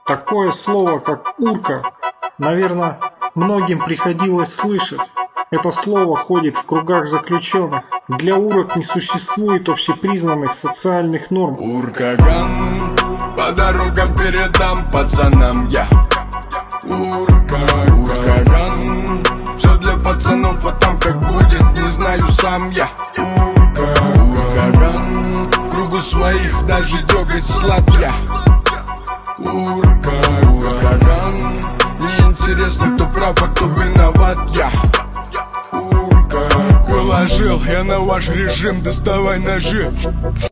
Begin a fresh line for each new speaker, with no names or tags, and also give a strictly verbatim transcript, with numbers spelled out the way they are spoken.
Такое слово, как урка, наверное, многим приходилось слышать. Это слово ходит в кругах заключенных. Для урок не существует общепризнанных социальных норм.
Уркаган, по дорогам передам пацанам я. Урка, уркаган, все для пацанов, а там как будет, не знаю сам я. Урка, уркаган, в кругу своих даже дёготь сладкий. Урка, уркаган, неинтересно, кто прав, а кто виноват я. Урка, положил я на ваш режим, доставай ножи.